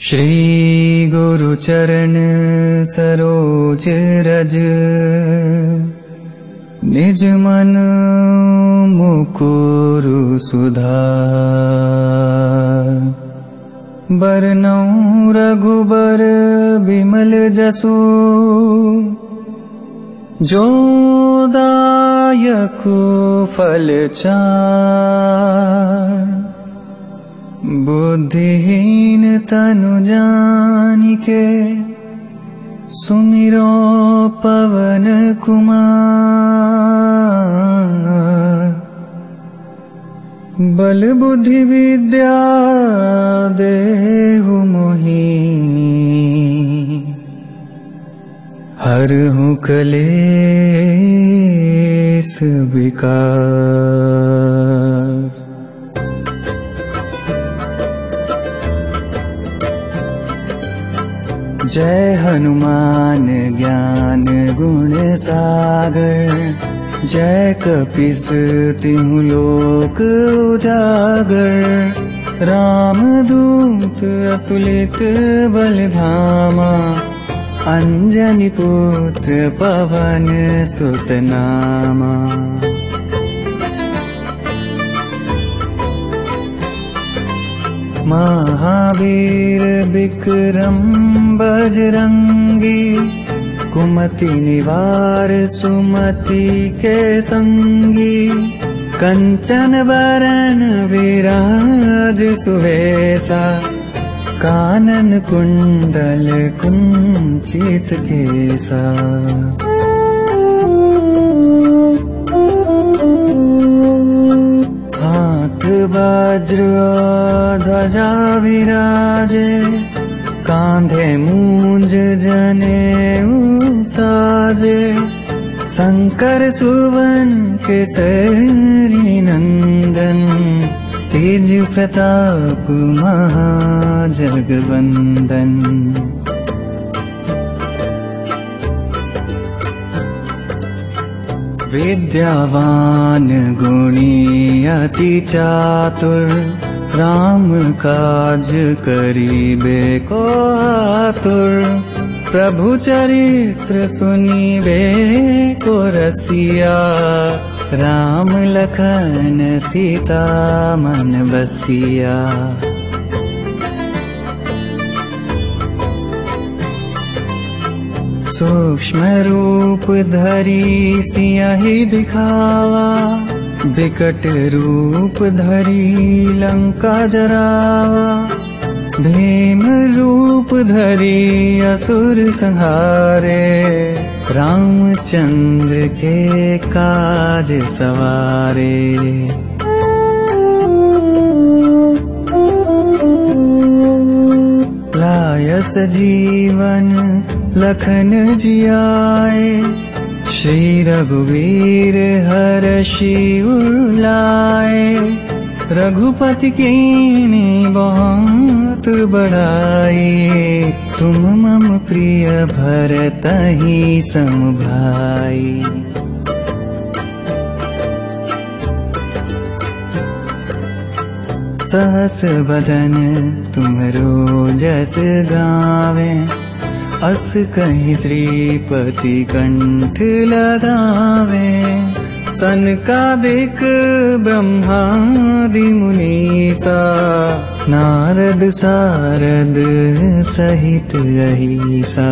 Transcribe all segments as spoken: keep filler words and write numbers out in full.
श्री गुरु चरण सरोज रज, निज मन मुकुरु सुधार। बरनउँ रघुबर बिमल जसु, जो दायक फल चार। बुद्धिहीन तनु जानिके, सुमिरो पवन कुमार। बल बुद्धि विद्या देहु मोहि, हरहु कलेस विकार। जय हनुमान ज्ञान गुण सागर, जय कपीस तिहु लोक उजागर। रामदूत अतुलित बल धामा, अंजनी पुत्र पवन सुत नामा। महावीर विक्रम बजरंगी, कुमति निवार सुमति के संगी। कंचन बरन विराज सुवेसा, कानन कुंडल कुंचित केसा। हाथ वज्र ध्वजा विराजे, कांधे मूंज जनेऊ साजे। शंकर सुवन केसरी नंदन, तेज प्रताप महाजगवंदन। विद्यावान गुणी अति चातुर, राम काज करिबे को आतुर। प्रभु चरित्र सुनिबे को रसिया, राम लखन सीता मन बसिया। सूक्ष्म रूप धरि सियहि दिखावा, बिकट रूप धरि लंका जरावा। भीम रूप धरि असुर संहारे, रामचंद्र के काज सवारे। लायस जीवन लखन जियाए, श्री रघुवीर हरषि उर-लाए। रघुपति कीन्ही बहुत बड़ाई, तुम मम प्रिय भरतहि सम भाई। सहस बदन तुमरो जस गावे, अस कहीं श्रीपति कंठ लगावे। सनकादिक ब्रह्मादि मुनीसा, नारद सारद सहित अहिसा।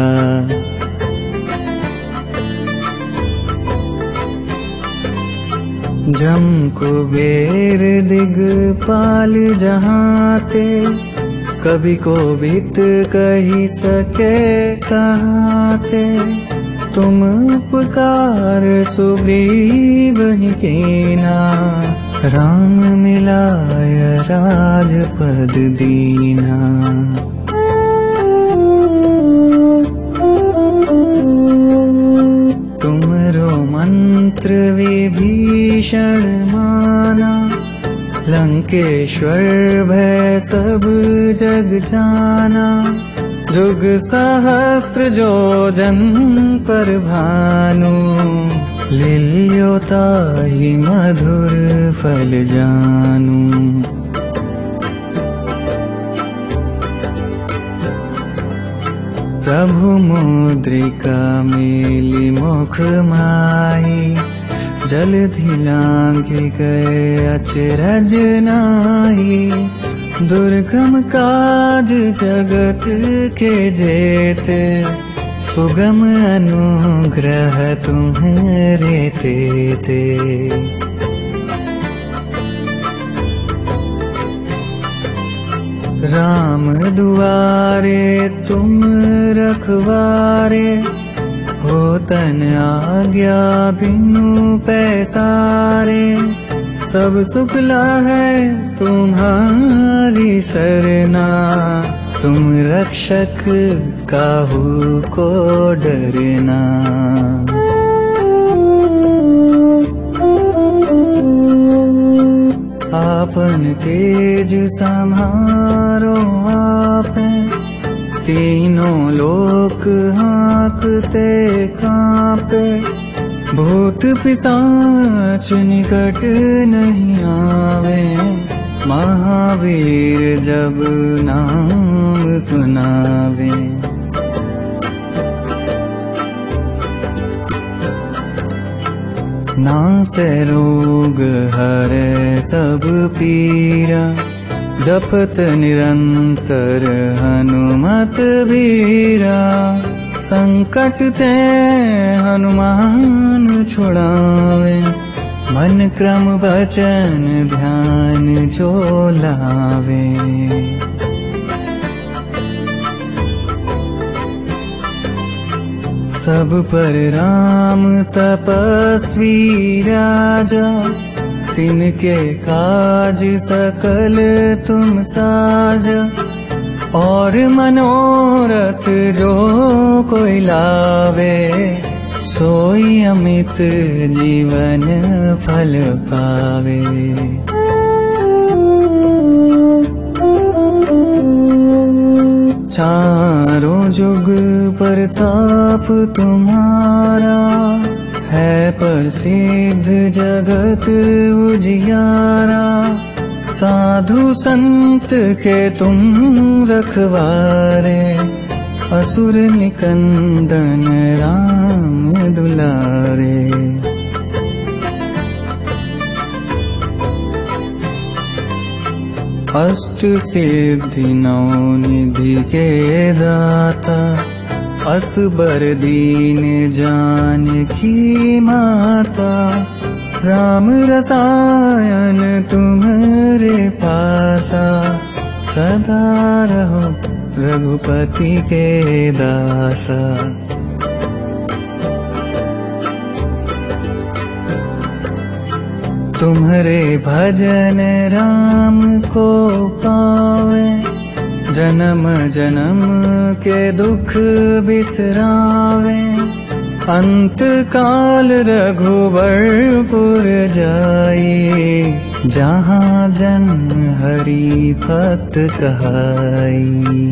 जम कुबेर दिगपाल जहाते, कवि कोविद कहि सके कहाते। तुम उपकार सुग्रीव ही कीना, राम मिलाय राजपद दीना। तुमरो मंत्र विभीषण माना, लंकेश्वर भय सब जग जाना। जुग सहस्त्र जो जन पर भानु, लिल्यो ताहि मधुर फल जानू। प्रभु मुद्रिका मेली मुख माही, जलधि लांघि गए अचरज नाहि। दुर्गम काज जगत के जेते, सुगम अनुग्रह तुम्हारे तेते। राम दुआरे तुम रखवारे, हो तन आज्ञा बिनु पैसारे। सब सुख है तुम्हारी सरना, तुम रक्षक काहू को डरना। आपन तेज समारो आपे, तीनों लोक हाँकते कांपे। भूत पिशाच निकट नहीं आवे, महावीर जब नाम सुनावे। नासे रोग हरे सब पीरा, जपत निरंतर हनुमत बीरा। संकट ते हनुमान छुड़ावे, मन क्रम वचन ध्यान जो लावे। सब पर राम तपस्वी राजा, तिनके काज सकल तुम साजा। और मनोरथ जो कोई लावे, सोई अमित जीवन फल पावे। चारों जुग प्रताप तुम्हारा, है प्रसिद्ध जगत उजियारा। साधु संत के तुम रखवारे, असुर निकंदन राम दुलारे। अष्ट सिद्धि नौ निधि के दाता, असबर दीन जानकी माता। राम रसायन तुम्हारे पासा, सदा रहो रघुपति के दासा। तुम्हारे भजन राम को पावे, जन्म जन्म के दुख बिसरावे। अंत काल रघुवरपुर जाई, जहाँ जन्म हरि भक्त कहाई।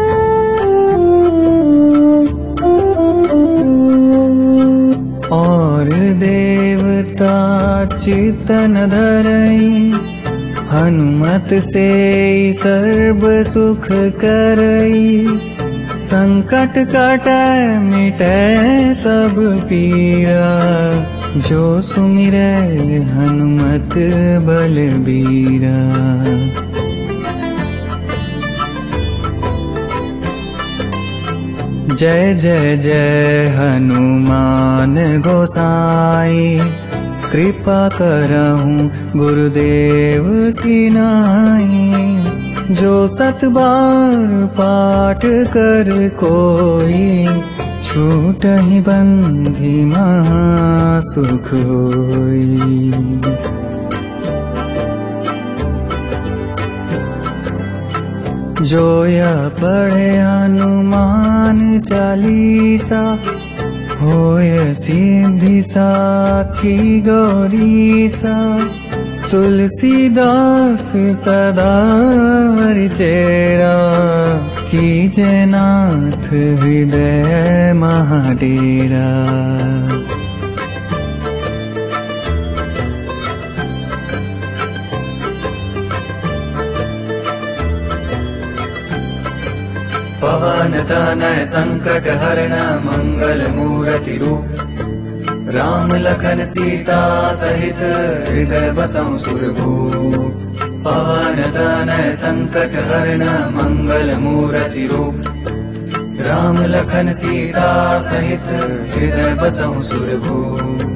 और देवता चितन धरई, हनुमत से सर्व सुख करई। संकट काटै मिटै सब पीरा, जो सुमिरै हनुमत बलबीरा। जय जय जय हनुमान गोसाई, कृपा करहूँ गुरुदेव की नाई। जो सत बार पाठ कर कोई, छूटहि बंधि महा सुख होई। जो या पढ़े हनुमान चालीसा, होय सिद्धि साखी गौरीसा। तुलसीदास सदा हरिचेरा, कीजे नाथ हृदय महाडेरा। पवन तनय संकट हरण मंगल मूर्ति रूप राम लखन सीता सहित हृदय बसहु सुरभूप। पवन तनय संकट हरण मंगल मूर्ति रूप राम लखन सीता सहित हृदय बसहु सुरभूप।